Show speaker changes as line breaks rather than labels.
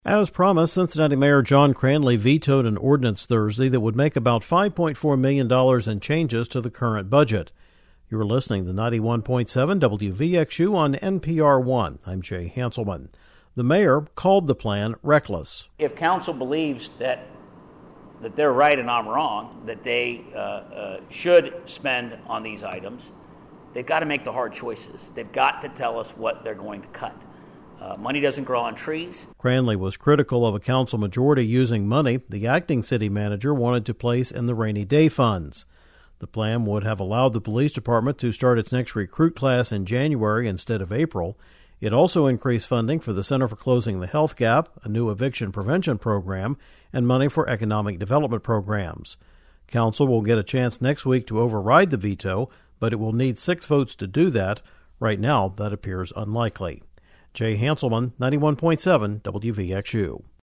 As promised, Cincinnati Mayor John Cranley vetoed an ordinance Thursday that would make about $5.4 million in changes to the current budget. You're listening to 91.7 WVXU on NPR One. I'm Jay Hanselman. The mayor called the plan reckless.
If council believes that they're right and I'm wrong, that they should spend on these items, they've got to make the hard choices. They've got to tell us what they're going to cut. Money doesn't grow on trees.
Cranley was critical of a council majority using money the acting city manager wanted to place in the rainy day funds. The plan would have allowed the police department to start its next recruit class in January instead of April. It also increased funding for the Center for Closing the Health Gap, a new eviction prevention program, and money for economic development programs. Council will get a chance next week to override the veto, but it will need 6 votes to do that. Right now, that appears unlikely. Jay Hanselman, 91.7 WVXU.